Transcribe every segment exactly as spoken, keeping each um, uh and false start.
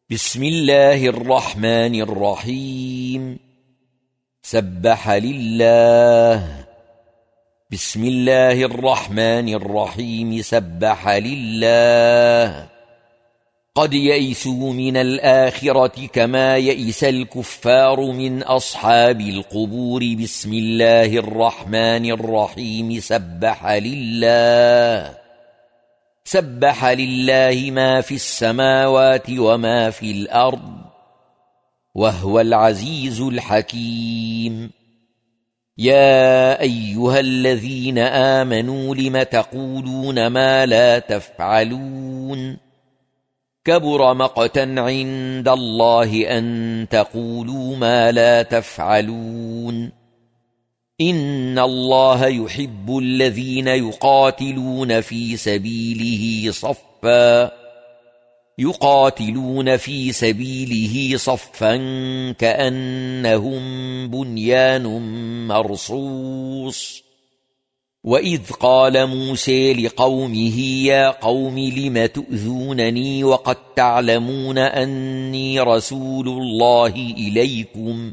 بسم الله الرحمن الرحيم. سبح لله. بسم الله الرحمن الرحيم. سبح لله. قد يئسوا من الآخرة كما يئس الكفار من أصحاب القبور. بسم الله الرحمن الرحيم. سبح لله. سبح لله ما في السماوات وما في الأرض وهو العزيز الحكيم. يا أيها الذين آمنوا لم تقولون ما لا تفعلون كبر مقتا عند الله أن تقولوا ما لا تفعلون. إن الله يحب الذين يقاتلون في سبيله صفا يقاتلون في سبيله صفا كأنهم بنيان مرصوص. وإذ قال موسى لقومه يا قوم لم تؤذونني وقد تعلمون أني رسول الله إليكم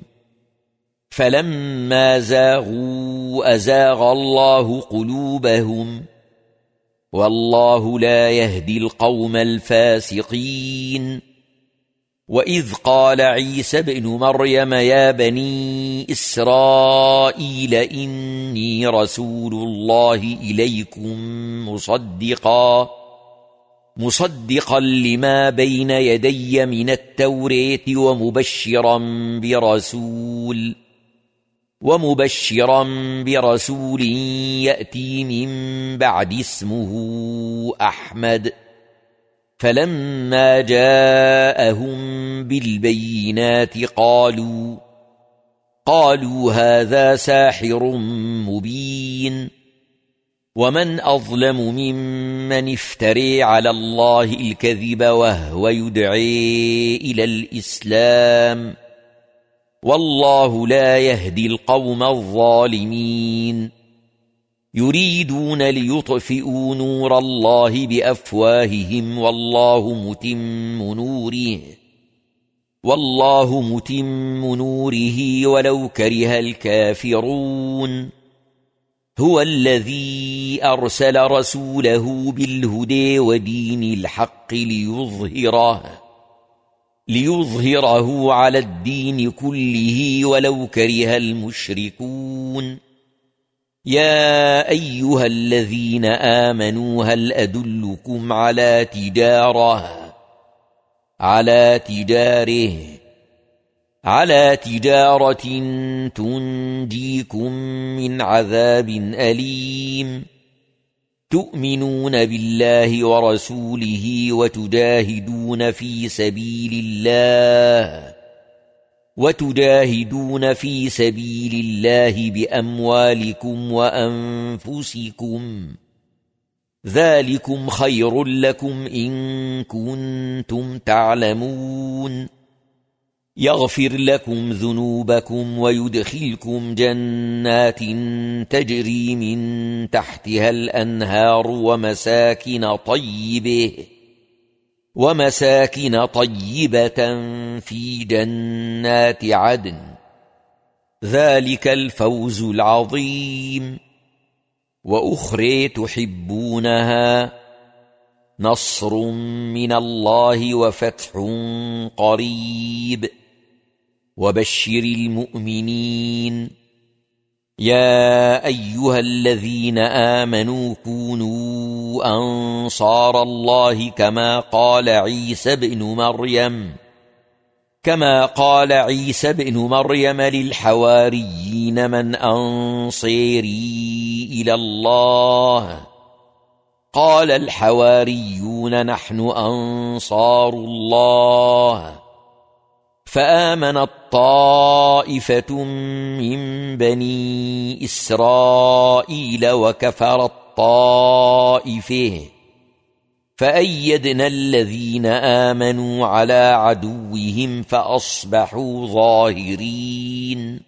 فلما زاغوا أزاغ الله قلوبهم والله لا يهدي القوم الفاسقين. وإذ قال عيسى ابن مريم يا بني إسرائيل إني رسول الله إليكم مصدقا مصدقا لما بين يدي من التوراة ومبشرا برسول ومبشرا برسول يأتي من بعد اسمه أحمد. فلما جاءهم بالبينات قالوا قالوا هذا ساحر مبين. ومن أظلم ممن افتري على الله الكذب وهو يدعي إلى الإسلام والله لا يهدي القوم الظالمين. يريدون ليطفئوا نور الله بأفواههم والله متم نوره والله متم نوره ولو كره الكافرون. هو الذي أرسل رسوله بالهدى ودين الحق ليظهره ليظهره على الدين كله ولو كره المشركون. يا أيها الذين آمنوا هل أدلكم على تجارة على تجاره على تجارة تنجيكم من عذاب أليم تؤمنون بالله ورسوله وتجاهدون في سبيل الله وتجاهدون في سبيل الله بأموالكم وأنفسكم ذلكم خير لكم إن كنتم تعلمون. يغفر لكم ذنوبكم ويدخلكم جنات تجري من تحتها الأنهار ومساكن طيبة ومساكن طيبة في جنات عدن ذلك الفوز العظيم. وأخرى تحبونها نصر من الله وفتح قريب وبشر المؤمنين. يا أيها الذين آمنوا كونوا أنصار الله كما قال عيسى ابن مريم كما قال عيسى ابن مريم للحواريين من أنصاري إلى الله قال الحواريون نحن أنصار الله. فآمنت طائفة من بني إسرائيل وكفرت طائفة فأيدنا الذين آمنوا على عدوهم فأصبحوا ظاهرين.